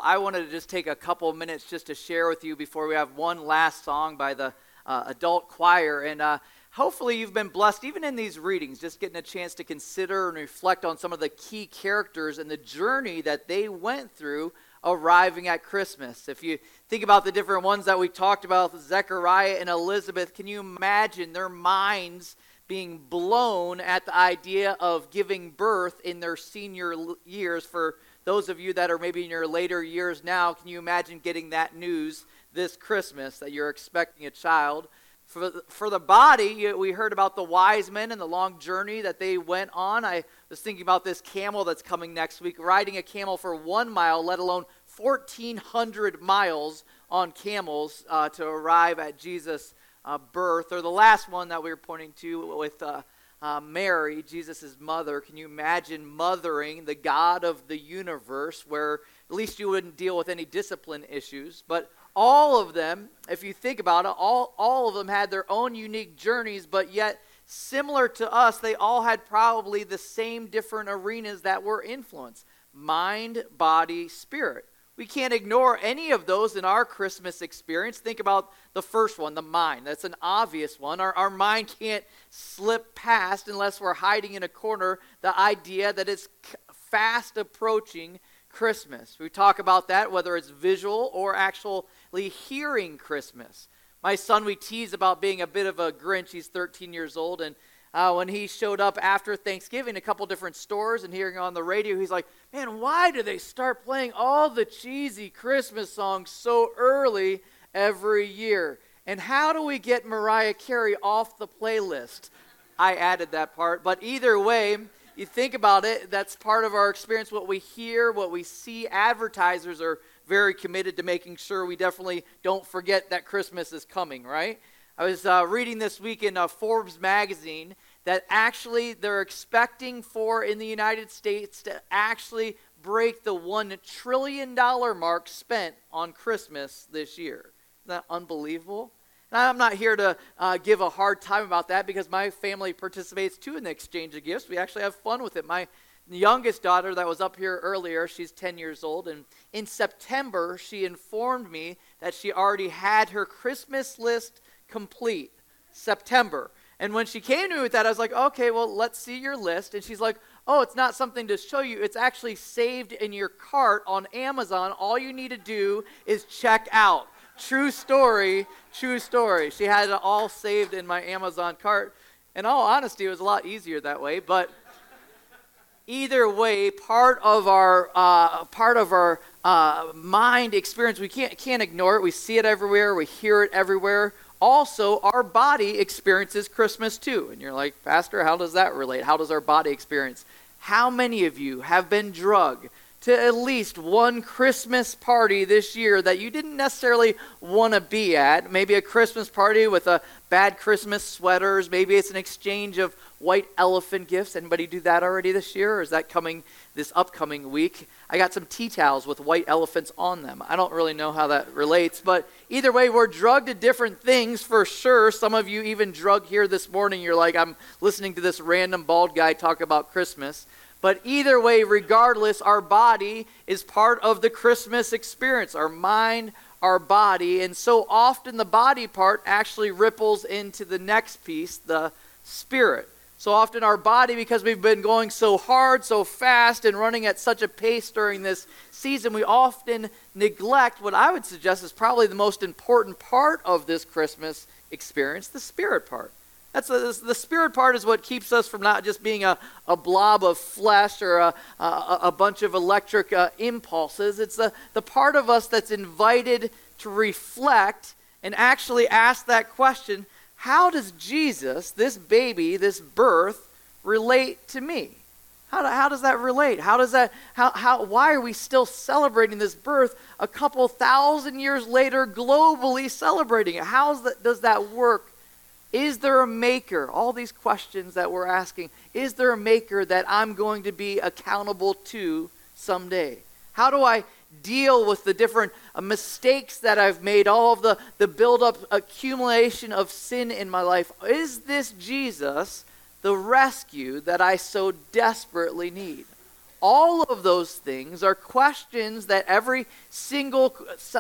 I wanted to just take a couple of minutes just to share with you before we have one last song by the adult choir. And hopefully you've been blessed, even in these readings, just getting a chance to consider and reflect on some of the key characters and the journey that they went through arriving at Christmas. If you think about the different ones that we talked about, Zechariah and Elizabeth, can you imagine their minds being blown at the idea of giving birth in their senior years? For those of you that are maybe in your later years now, can you imagine getting that news this Christmas that you're expecting a child? For the body, we heard about the wise men and the long journey that they went on. I was thinking about this camel that's coming next week, riding a camel for 1 mile, let alone 1,400 miles on camels to arrive at Jesus' birth. Or the last one that we were pointing to with Mary, Jesus' mother. Can you imagine mothering the God of the universe, where at least you wouldn't deal with any discipline issues? But all of them, if you think about it, all of them had their own unique journeys, but yet similar to us, they all had probably the same different arenas that were influenced: mind, body, spirit. We can't ignore any of those in our Christmas experience. Think about the first one, the mind. That's an obvious one. Our mind can't slip past, unless we're hiding in a corner, the idea that it's fast approaching Christmas. We talk about that, whether it's visual or actually hearing Christmas. My son, we tease about being a bit of a Grinch. He's 13 years old, and when he showed up after Thanksgiving, a couple different stores and hearing on the radio, he's like, man, why do they start playing all the cheesy Christmas songs so early every year? And how do we get Mariah Carey off the playlist? I added that part, but either way, you think about it, that's part of our experience, what we hear, what we see. Advertisers are very committed to making sure we definitely don't forget that Christmas is coming, right? I was reading this week in Forbes magazine that actually they're expecting for in the United States to actually break the $1 trillion mark spent on Christmas this year. Isn't that unbelievable? And I'm not here to give a hard time about that, because my family participates too in the exchange of gifts. We actually have fun with it. My youngest daughter that was up here earlier, she's 10 years old, and in September she informed me that she already had her Christmas list complete. September. And when she came to me with that, I was like, okay, well, let's see your list. And she's like, oh, it's not something to show you. It's actually saved in your cart on Amazon. All you need to do is check out. True story, true story. She had it all saved in my Amazon cart. In all honesty, it was a lot easier that way. But either way, part of our mind experience, we can't ignore it. We see it everywhere. We hear it everywhere. Also, our body experiences Christmas too. And you're like, Pastor, how does that relate? How does our body experience? How many of you have been drugged to at least one Christmas party this year that you didn't necessarily want to be at? Maybe a Christmas party with a bad Christmas sweaters. Maybe it's an exchange of white elephant gifts. Anybody do that already this year, or is that coming this upcoming week? I got some tea towels with white elephants on them. I don't really know how that relates, but either way, we're drugged to different things for sure. Some of you even drugged here this morning. You're like, I'm listening to this random bald guy talk about Christmas. But either way, regardless, our body is part of the Christmas experience. Our mind, our body, and so often the body part actually ripples into the next piece, the spirit. So often our body, because we've been going so hard, so fast, and running at such a pace during this season, we often neglect what I would suggest is probably the most important part of this Christmas experience, the spirit part. The spirit part is what keeps us from not just being a blob of flesh or a bunch of electric impulses. It's the part of us that's invited to reflect and actually ask that question: how does Jesus, this baby, this birth, relate to me? How does that relate? Why are we still celebrating this birth a couple thousand years later, globally celebrating it? Does that work? Is there a maker? All these questions that we're asking. Is there a maker that I'm going to be accountable to someday? How do I deal with the different mistakes that I've made, all of the build-up accumulation of sin in my life? Is this Jesus the rescue that I so desperately need? all of those things are questions that every single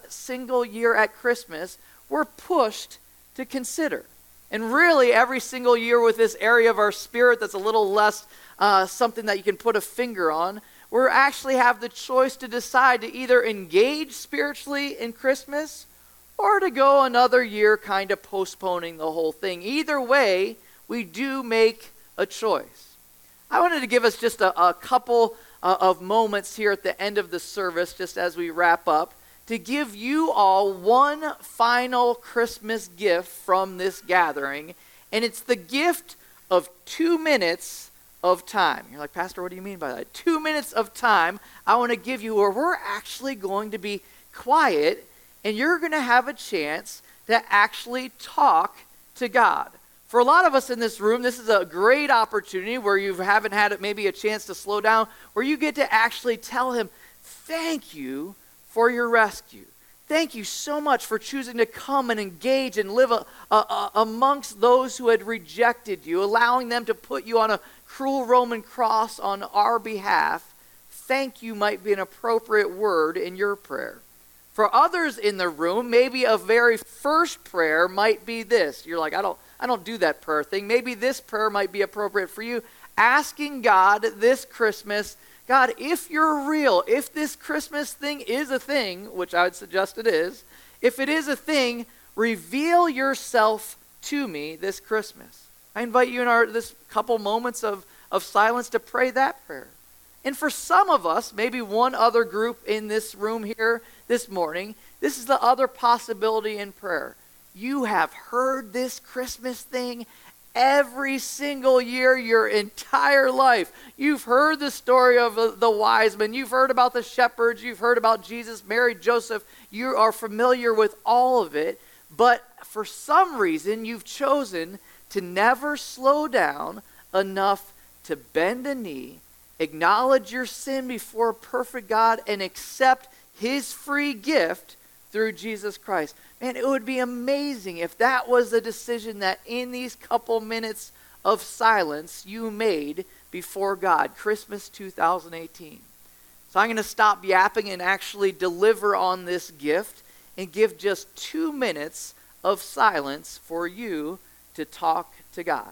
year at Christmas we're pushed to consider. And really, every single year with this area of our spirit that's a little less something that you can put a finger on, we actually have the choice to decide to either engage spiritually in Christmas or to go another year kind of postponing the whole thing. Either way, we do make a choice. I wanted to give us just a couple of moments here at the end of the service, just as we wrap up, to give you all one final Christmas gift from this gathering, and it's the gift of 2 minutes of time. You're like, Pastor, what do you mean by that? 2 minutes of time I want to give you where we're actually going to be quiet, and you're going to have a chance to actually talk to God. For a lot of us in this room, this is a great opportunity where you haven't had maybe a chance to slow down, where you get to actually tell him, thank you for your rescue. Thank you so much for choosing to come and engage and live amongst those who had rejected you, allowing them to put you on a cruel Roman cross on our behalf. Thank you might be an appropriate word in your prayer. For others in the room, maybe a very first prayer might be this. You're like, I don't do that prayer thing. Maybe this prayer might be appropriate for you. Asking God this Christmas, God, if you're real, if this Christmas thing is a thing, which I would suggest it is, if it is a thing, reveal yourself to me this Christmas. I invite you in this couple moments of silence to pray that prayer. And for some of us, maybe one other group in this room here this morning, this is the other possibility in prayer. You have heard this Christmas thing every single year your entire life. You've heard the story of the wise men. You've heard about the shepherds. You've heard about Jesus, Mary, Joseph. You are familiar with all of it. But for some reason, you've chosen to never slow down enough to bend a knee, acknowledge your sin before a perfect God, and accept his free gift through Jesus Christ. Man, it would be amazing if that was the decision that in these couple minutes of silence you made before God, Christmas 2018. So I'm going to stop yapping and actually deliver on this gift and give just 2 minutes of silence for you to talk to God.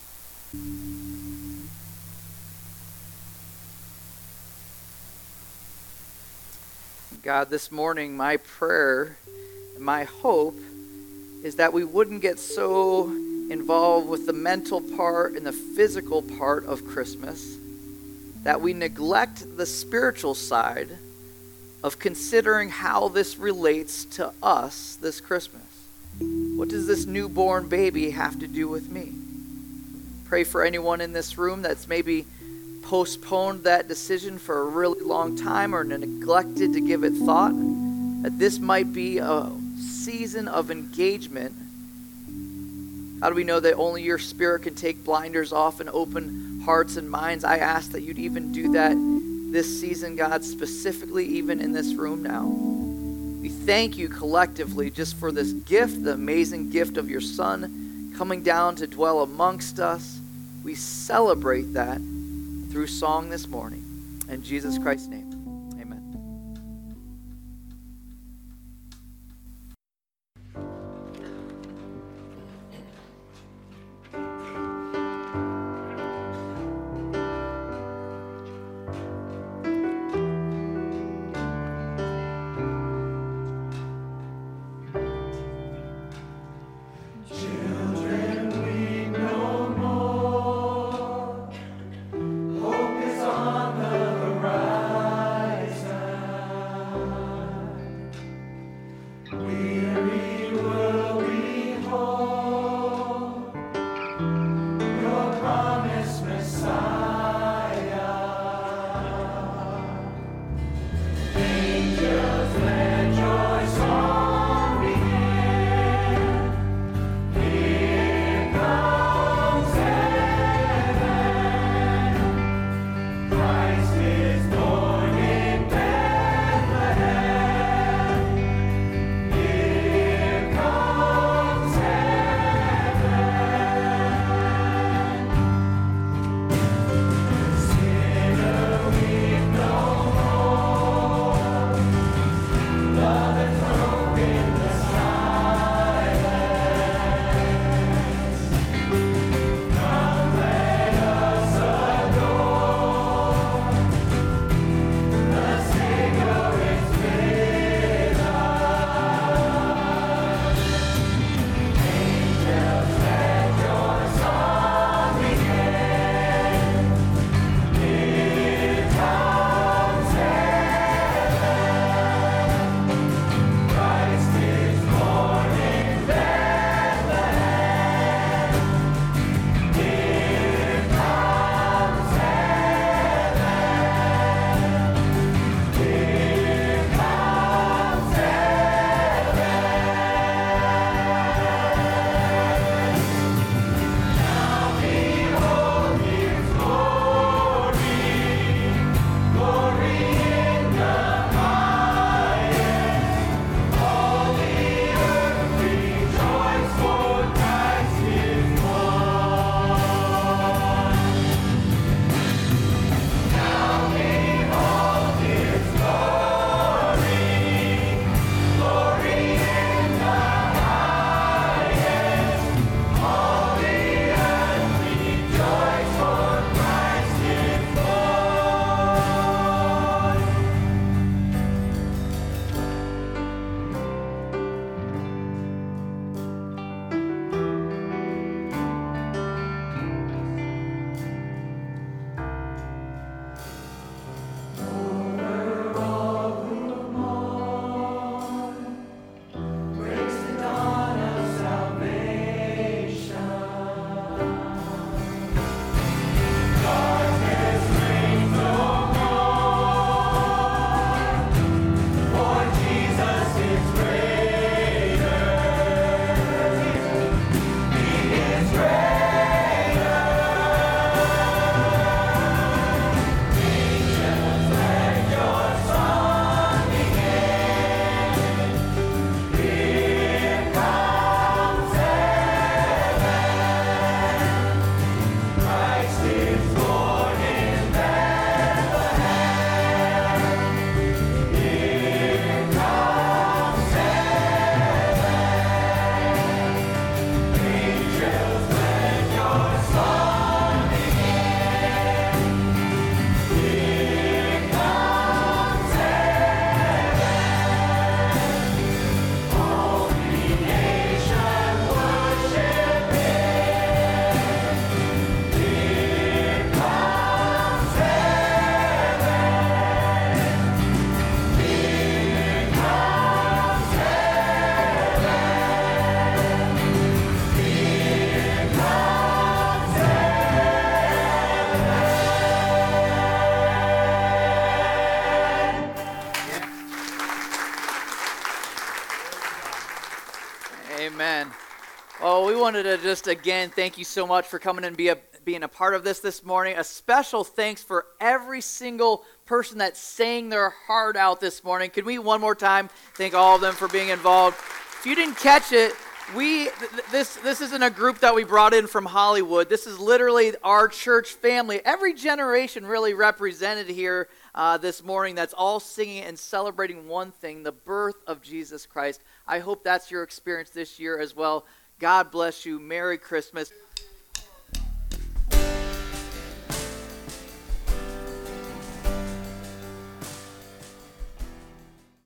God, this morning my prayer, my hope is that we wouldn't get so involved with the mental part and the physical part of Christmas that we neglect the spiritual side of considering how this relates to us this Christmas. What does this newborn baby have to do with me? Pray for anyone in this room that's maybe postponed that decision for a really long time or neglected to give it thought, that this might be a season of engagement. How do we know that only your Spirit can take blinders off and open hearts and minds? I ask that you'd even do that this season, God, specifically even in this room now. We thank you collectively just for this gift, the amazing gift of your Son coming down to dwell amongst us. We celebrate that through song this morning. In Jesus Christ's name. Hope is on the horizon. Amen. Well, we wanted to just again thank you so much for coming and being a part of this morning. A special thanks for every single person that sang their heart out this morning. Could we one more time thank all of them for being involved? If you didn't catch it, this isn't a group that we brought in from Hollywood. This is literally our church family. Every generation really represented here this morning, that's all singing and celebrating one thing, the birth of Jesus Christ. I hope that's your experience this year as well. God bless you. Merry Christmas.